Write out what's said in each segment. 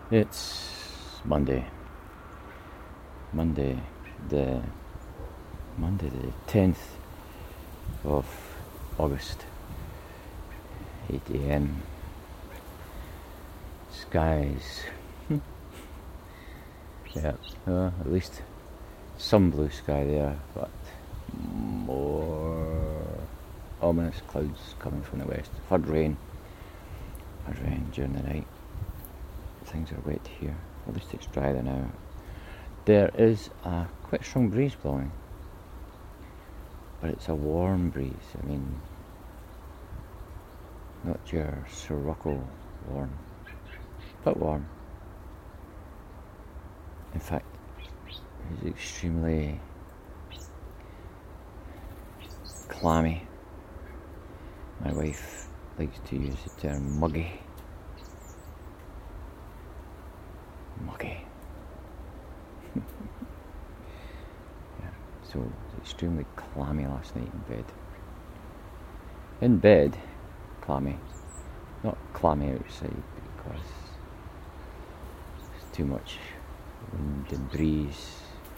It's Monday. Monday the 10th of August, 8 a.m. Skies. Yeah, at least some blue sky there, but more ominous clouds coming from the west. I've had rain during the night. Things are wet here. At least it's drier now. There is a quite strong breeze blowing, but it's a warm breeze. I mean, not your Sirocco warm, but warm. In fact, it's extremely clammy. My wife likes to use the term muggy. Yeah, so it was extremely clammy last night in bed. In bed, clammy. Not clammy outside because it's too much wind and breeze.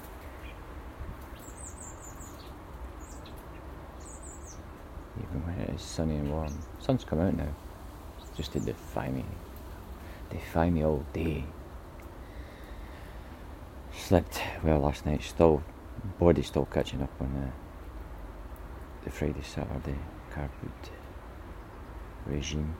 Even when it is sunny and warm. Sun's come out now, just to defy me all day. Slept well last night, body's still catching up on the Friday, Saturday carb food regime.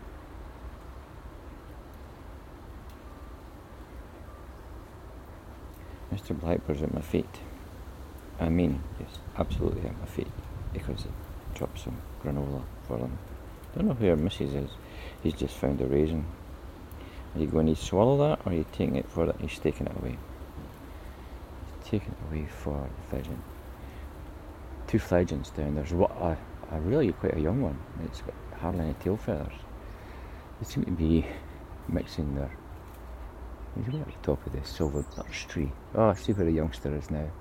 Mr. Blackbird's at my feet. I mean, yes, absolutely at my feet, because I dropped some granola for him. Don't know who your missus is. He's just found a raisin. Are you going to swallow that, or are you taking it for that? He's taking it away. Taken away for the fledgling. 2 fledglings down. There's a really quite a young one. It's got hardly any tail feathers. They seem to be mixing their. He's right at the top of this silver birch tree. Oh, I see where the youngster is now.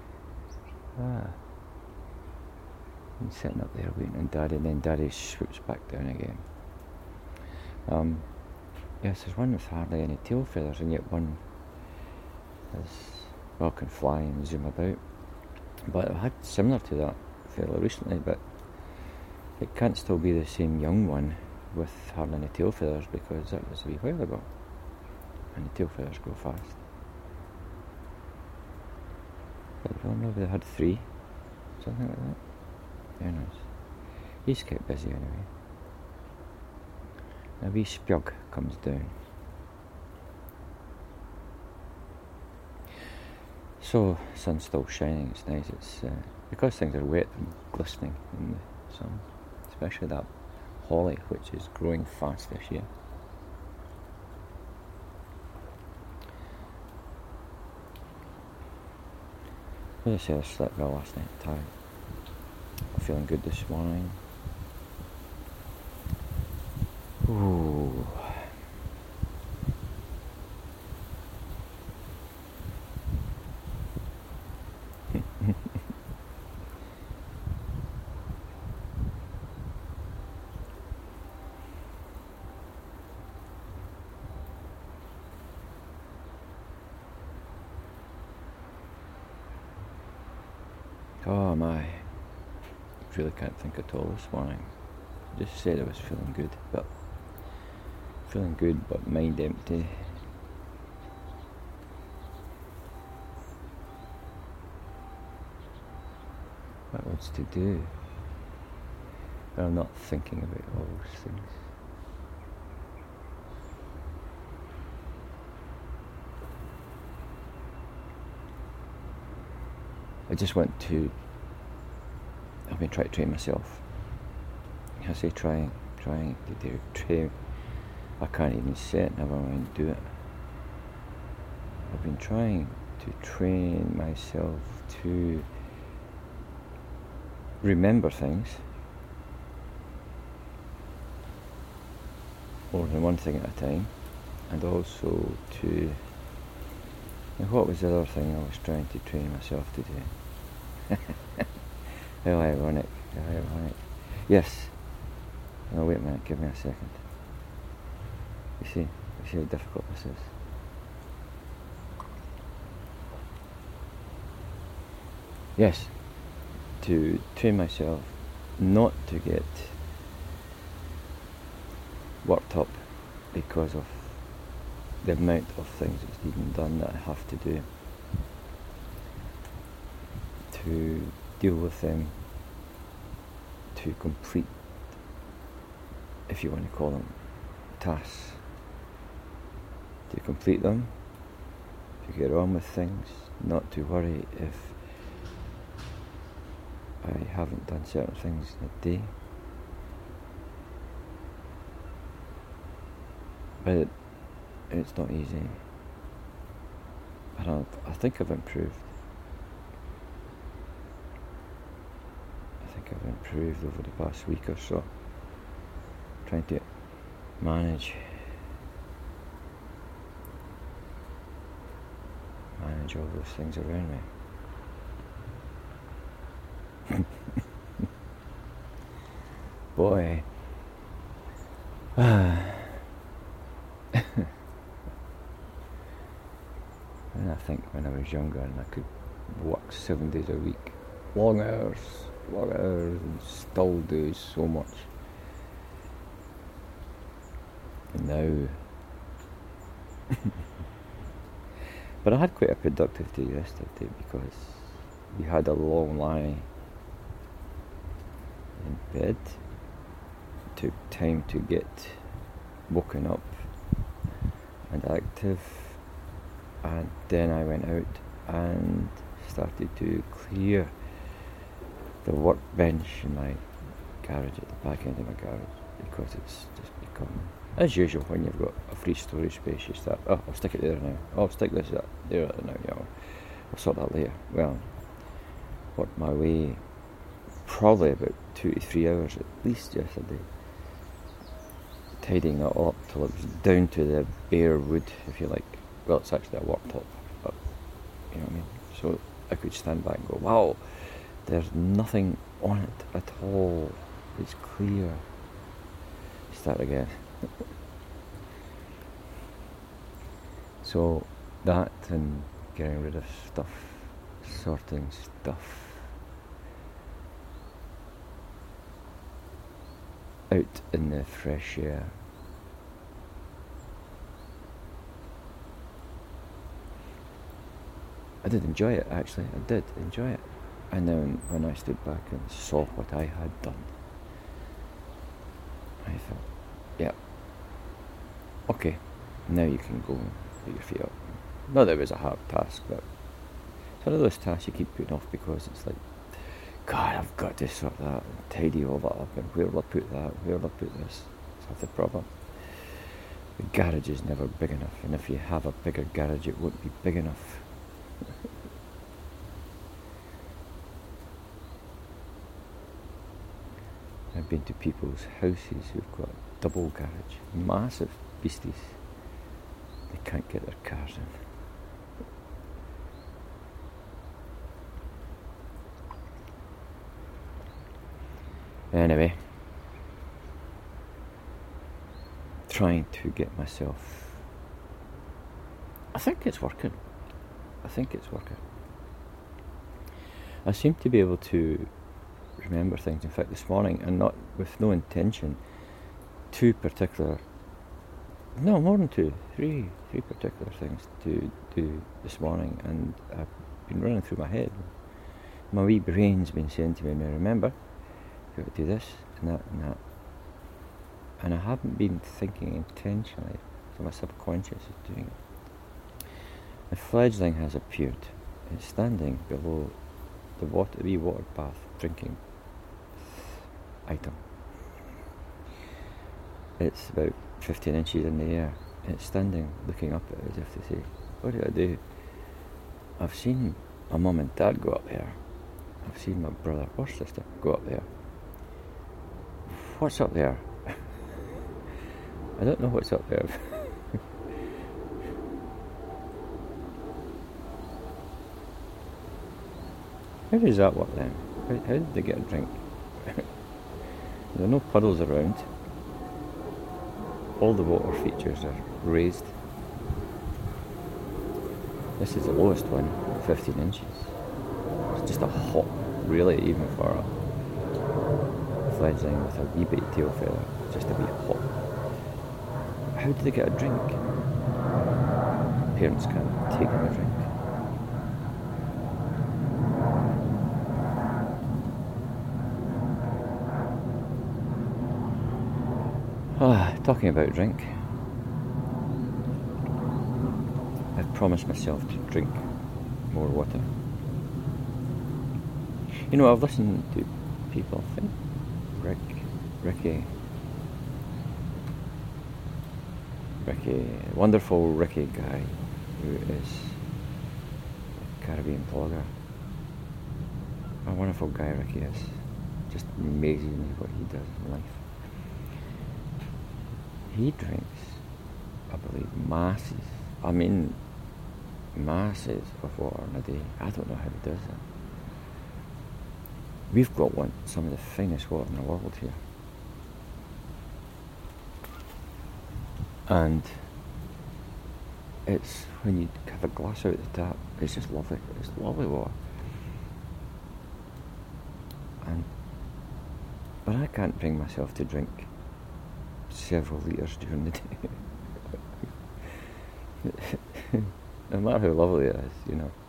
He's sitting up there waiting on Daddy, and then Daddy swoops back down again. Yes, there's one with hardly any tail feathers, and yet one can fly and zoom about. But I've had similar to that fairly recently, but it can't still be the same young one with hardly any tail feathers, because that was a wee while ago, and the tail feathers grow fast. But I don't know if they had 3, something like that. Who knows? He's kept busy anyway. A wee spjug comes down. So, sun's still shining, it's nice. It's because things are wet and glistening in the sun, especially that holly, which is growing fast this year. As I said, I slept well last night, tired. I'm feeling good this morning. Ooh. Oh my, really can't think at all this morning. Just said I was feeling good, but mind empty. What's to do? But I'm not thinking about all those things. I just want to. I've been trying to train myself. I say trying to do train. I can't even say it, never mind do it. I've been trying to train myself to remember things, more than one thing at a time, and also to. And what was the other thing I was trying to train myself to do? How ironic. Yes. Oh, wait a minute, give me a second. You see how difficult this is. yes, to train myself not to get worked up because of the amount of things that's needing done that I have to do, to deal with them, to complete, if you want to call them, tasks, to complete them, to get on with things, not to worry if I haven't done certain things in a day. But it's not easy. And I think I've improved. I think I've improved over the past week or so, trying to manage all those things around me. Boy. And I think when I was younger and I could work 7 days a week, long hours, and still do so much. And now, but I had quite a productive day yesterday because we had a long lie in bed. It took time to get woken up and active, and then I went out and started to clear the workbench in my garage, at the back end of my garage, because it's just become, as usual, when you've got a free storage space, you start, I'll stick it there now, I'll stick this there now, I'll sort that later. Well, worked my way probably about 2 to 3 hours at least yesterday, tidying it up till it was down to the bare wood, if you like. Well, it's actually a worktop, but you know what I mean? So I could stand back and go, wow, there's nothing on it at all. It's clear. Start again. So that and getting rid of stuff, sorting stuff out in the fresh air. I did enjoy it, actually. I did enjoy it. And then when I stood back and saw what I had done, I thought, yeah, okay, now you can go and put your feet up. Not that it was a hard task, but it's one of those tasks you keep putting off because it's like, God, I've got to sort that and tidy all that up, and where will I put that, where will I put this? That's the problem. The garage is never big enough, and if you have a bigger garage, it won't be big enough. I've been to people's houses who've got a double garage, massive beasties. They can't get their cars in. Anyway, trying to get myself, I think it's working. I seem to be able to remember things. In fact, this morning, and not with no intention, three particular things to do this morning, and I've been running through my head. My wee brain's been saying to me, now remember, you've got to do this and that and that. And I haven't been thinking intentionally, so my subconscious is doing it. The fledgling has appeared. It's standing below the wee water bath drinking item. It's about 15 inches in the air. It's standing looking up at it as if to say, what do I do? I've seen my mum and dad go up there. I've seen my brother or sister go up there. What's up there? I don't know what's up there. How does that work then? How did they get a drink? There are no puddles around. All the water features are raised. This is the lowest one, 15 inches. It's just a hop, really, even for a fledgling with a wee bit of tail feather, just a wee hop. How do they get a drink? Parents can't take them a drink. Talking about drink, I've promised myself to drink more water. You know, I've listened to people, I think Ricky, wonderful Ricky guy, who is a Caribbean blogger. A wonderful guy Ricky is. Just amazing what he does in life. He drinks, I believe, masses of water in a day. I don't know how he does that. We've got some of the finest water in the world here. And it's, when you have a glass out the tap, it's just lovely. It's lovely water. But I can't bring myself to drink several litres during the day. No matter how lovely it is, you know.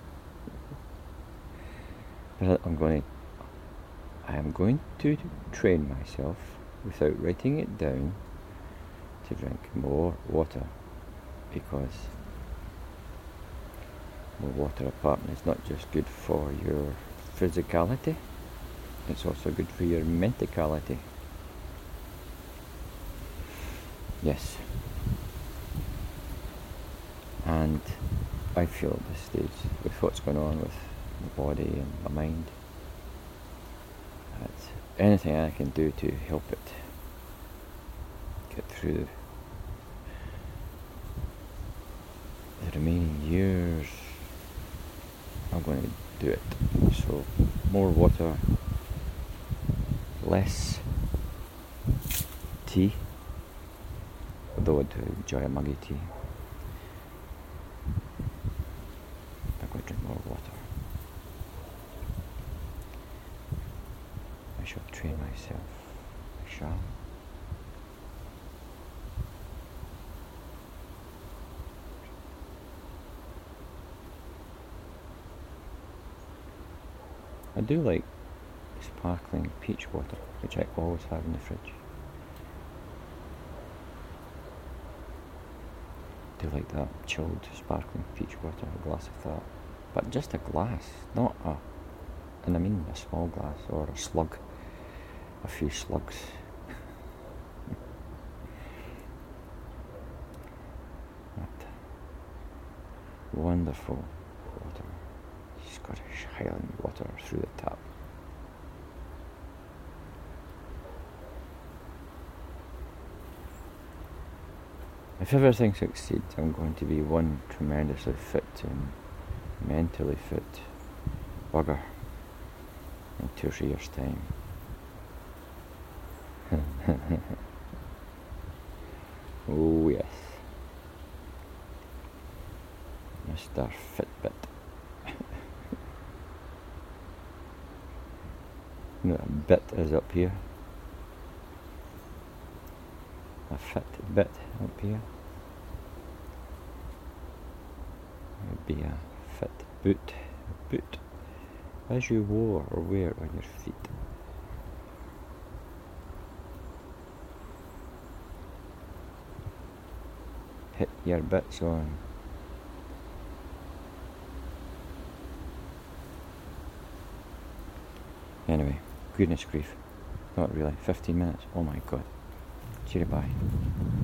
But I am going to train myself, without writing it down, to drink more water, because more water apparently is not just good for your physicality, it's also good for your mentality. Yes. And I feel at this stage, with what's going on with my body and my mind, that anything I can do to help it get through the remaining years, I'm going to do it. So, more water, less tea, although I do enjoy a muggy tea. I'm going to drink more water. I shall train myself. I shall. I do like sparkling peach water, which I always have in the fridge. I do like that chilled sparkling peach water, a glass of that. But just a glass, not and I mean a small glass, or a slug, a few slugs. That wonderful water, Scottish Highland water through the tap. If everything succeeds, I'm going to be one tremendously fit and mentally fit bugger in 2 or 3 years' time. Oh yes, Mr. Fitbit. You know what a bit is up here? A fit bit up here. It would be a fit boot. A boot as you wore or wear on your feet. Hit your bits on. Anyway, goodness grief. Not really. 15 minutes. Oh my god. Cheery bye.